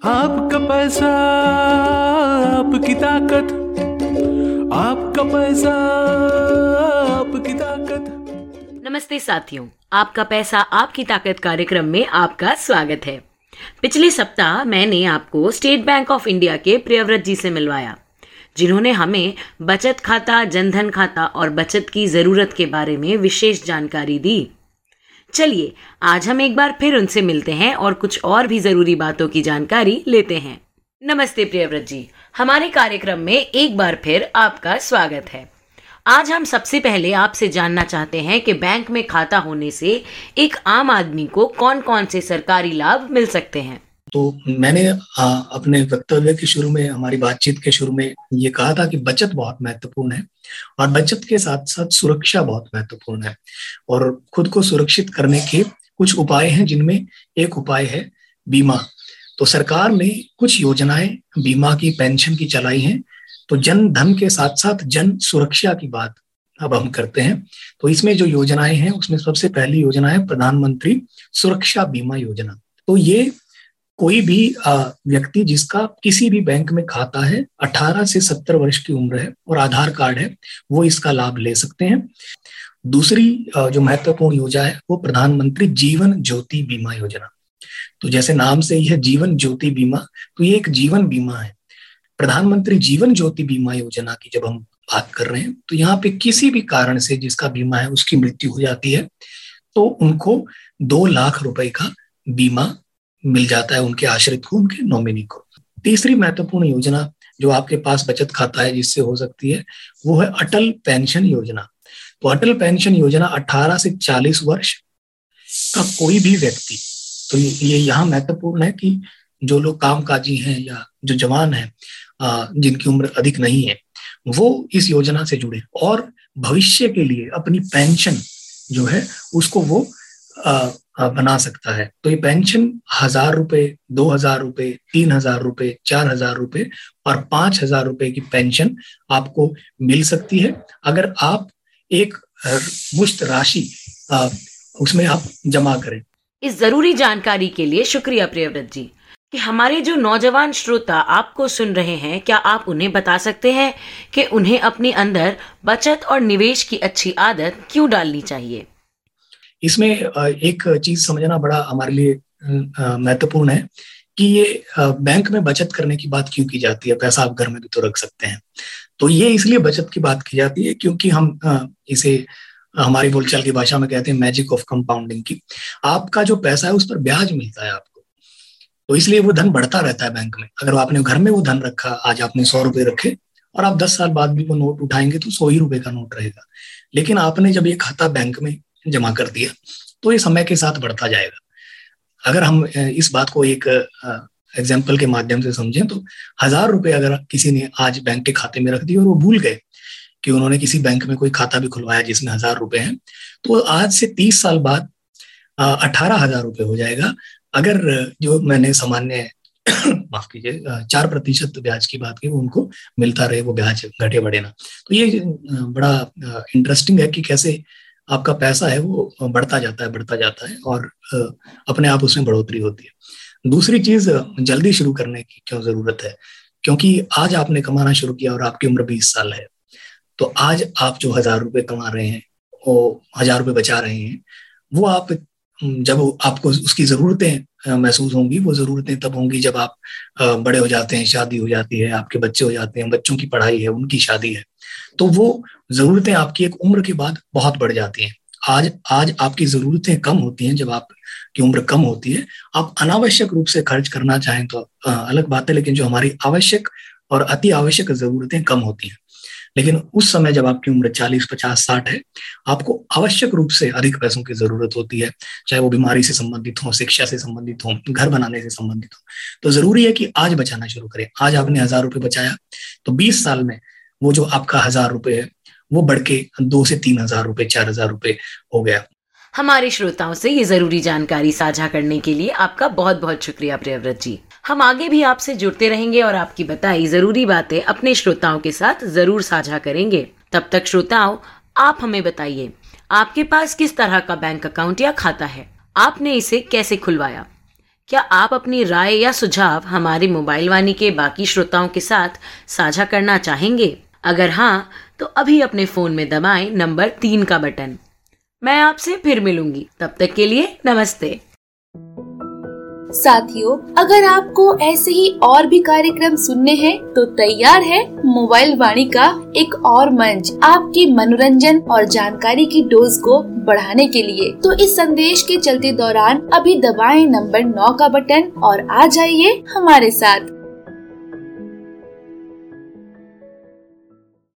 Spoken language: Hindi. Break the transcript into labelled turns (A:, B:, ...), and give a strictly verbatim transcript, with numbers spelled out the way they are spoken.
A: आपका पैसा आपकी ताकत, आपका पैसा आपकी ताकत।
B: नमस्ते साथियों, आपका पैसा आपकी ताकत कार्यक्रम में आपका स्वागत है। पिछले सप्ताह मैंने आपको स्टेट बैंक ऑफ इंडिया के प्रियव्रत जी से मिलवाया, जिन्होंने हमें बचत खाता, जनधन खाता और बचत की जरूरत के बारे में विशेष जानकारी दी। चलिए आज हम एक बार फिर उनसे मिलते हैं और कुछ और भी जरूरी बातों की जानकारी लेते हैं। नमस्ते प्रियव्रत जी, हमारे कार्यक्रम में एक बार फिर आपका स्वागत है। आज हम सबसे पहले आपसे जानना चाहते हैं कि बैंक में खाता होने से एक आम आदमी को कौन कौन से सरकारी लाभ मिल सकते हैं।
C: तो मैंने आ, अपने वक्तव्य के शुरू में, हमारी बातचीत के शुरू में ये कहा था कि बचत बहुत महत्वपूर्ण है और बचत के साथ साथ सुरक्षा बहुत महत्वपूर्ण है और खुद को सुरक्षित करने के कुछ उपाय हैं, जिनमें एक उपाय है बीमा। तो सरकार ने कुछ योजनाएं बीमा की, पेंशन की चलाई हैं। तो जन धन के साथ साथ जन सुरक्षा की बात अब हम करते हैं। तो इसमें जो योजनाएं हैं उसमें सबसे पहली योजना है प्रधानमंत्री सुरक्षा बीमा योजना। तो ये कोई भी व्यक्ति जिसका किसी भी बैंक में खाता है, अठारह से सत्तर वर्ष की उम्र है और आधार कार्ड है, वो इसका लाभ ले सकते हैं। दूसरी जो महत्वपूर्ण योजना है वो प्रधानमंत्री जीवन ज्योति बीमा योजना। तो जैसे नाम से ही है जीवन ज्योति बीमा, तो ये एक जीवन बीमा है। प्रधानमंत्री जीवन ज्योति बीमा योजना की जब हम बात कर रहे हैं तो यहाँ पे किसी भी कारण से जिसका बीमा है उसकी मृत्यु हो जाती है तो उनको दो लाख रुपए का बीमा मिल जाता है, उनके आश्रित को, उनके नॉमिनी को। तीसरी महत्वपूर्ण योजना जो आपके पास बचत खाता है जिससे हो सकती है वो है अटल पेंशन योजना। तो अटल पेंशन योजना अठारह से चालीस वर्ष का कोई भी व्यक्ति, तो ये यहाँ महत्वपूर्ण है कि जो लोग कामकाजी हैं या जो जवान हैं जिनकी उम्र अधिक नहीं है, वो इस योजना से जुड़े और भविष्य के लिए अपनी पेंशन जो है उसको वो आ, बना सकता है। तो ये पेंशन हजार रुपए, दो हजार रुपए, तीन हजार रुपए, चार हजार रुपए और पांच हजार रुपए की पेंशन आपको मिल सकती है अगर आप एक मुश्त राशि उसमें आप जमा करें।
B: इस जरूरी जानकारी के लिए शुक्रिया प्रियव्रत जी। कि हमारे जो नौजवान श्रोता आपको सुन रहे हैं, क्या आप उन्हें बता सकते हैं कि उन्हें अपने अंदर बचत और निवेश की अच्छी आदत क्यों डालनी चाहिए?
C: इसमें एक चीज समझना बड़ा हमारे लिए महत्वपूर्ण है कि ये बैंक में बचत करने की बात क्यों की जाती है। पैसा आप घर में भी तो रख सकते हैं। तो ये इसलिए बचत की बात की जाती है क्योंकि हम इसे हमारी बोलचाल की भाषा में कहते हैं मैजिक ऑफ कंपाउंडिंग की। आपका जो पैसा है उस पर ब्याज मिलता है आपको, तो इसलिए वो धन बढ़ता रहता है बैंक में। अगर आपने घर में वो धन रखा, आज आपने सौ रुपए रखे और आप दस साल बाद भी वो नोट उठाएंगे तो सौ ही रुपए का नोट रहेगा। लेकिन आपने जब ये खाता बैंक में जमा कर दिया तो ये समय के साथ बढ़ता जाएगा। अगर हम इस बात को एक एग्जाम्पल के माध्यम से समझें तो हजार रुपए अगर किसी ने आज बैंक के खाते में रख दिए और वो भूल गए कि उन्होंने किसी बैंक में कोई खाता भी खुलवाया जिसमें हजार रुपए हैं, तो आज से तीस साल बाद अठारह हजार रुपए हो जाएगा। अगर जो मैंने सामान्य माफ कीजिए चार प्रतिशत ब्याज की बात की, उनको मिलता रहे वो ब्याज घटे बढ़े ना। तो ये बड़ा इंटरेस्टिंग है कि कैसे आपका पैसा है वो बढ़ता जाता है बढ़ता जाता है और अपने आप उसमें बढ़ोतरी होती है। दूसरी चीज, जल्दी शुरू करने की क्यों जरूरत है? क्योंकि आज आपने कमाना शुरू किया और आपकी उम्र बीस साल है, तो आज आप जो हजार रुपए कमा रहे हैं, वो हजार रुपए बचा रहे हैं, वो आप जब आपको उसकी जरूरतें महसूस होंगी, वो जरूरतें तब होंगी जब आप बड़े हो जाते हैं, शादी हो जाती है, आपके बच्चे हो जाते हैं, बच्चों की पढ़ाई है, उनकी शादी है, तो वो जरूरतें आपकी एक उम्र के बाद बहुत बढ़ जाती हैं। आज आज आपकी जरूरतें कम होती हैं जब आपकी उम्र कम होती है। आप अनावश्यक रूप से खर्च करना चाहें तो अलग बात है, लेकिन जो हमारी आवश्यक और अति आवश्यक जरूरतें कम होती हैं। लेकिन उस समय जब आपकी उम्र चालीस, पचास, साठ है, आपको आवश्यक रूप से अधिक पैसों की जरूरत होती है, चाहे वो बीमारी से संबंधित हो, शिक्षा से संबंधित हो, घर बनाने से संबंधित हो। तो जरूरी है कि आज बचाना शुरू करें। आज आपने हजार रुपए बचाया तो बीस साल में वो जो आपका हजार रुपए है वो बढ़ के दो से तीन हजार रुपए, चार हजार रुपए हो गया।
B: हमारे श्रोताओं से ये जरूरी जानकारी साझा करने के लिए आपका बहुत बहुत शुक्रिया प्रियव्रत जी। हम आगे भी आपसे जुड़ते रहेंगे और आपकी बताई जरूरी बातें अपने श्रोताओं के साथ जरूर साझा करेंगे। तब तक श्रोताओं, आप हमें बताइए, आपके पास किस तरह का बैंक अकाउंट या खाता है? आपने इसे कैसे खुलवाया? क्या आप अपनी राय या सुझाव हमारी मोबाइल वाणी के बाकी श्रोताओं के साथ साझा करना चाहेंगे? अगर हाँ, तो अभी अपने फोन में दबाएं नंबर तीन का बटन। मैं आपसे फिर मिलूंगी, तब तक के लिए नमस्ते।
D: साथियों, अगर आपको ऐसे ही और भी कार्यक्रम सुनने हैं तो तैयार है मोबाइल वाणी का एक और मंच आपकी मनोरंजन और जानकारी की डोज को बढ़ाने के लिए। तो इस संदेश के चलते दौरान अभी दबाएं नंबर नौ का बटन और आ जाइए हमारे साथ।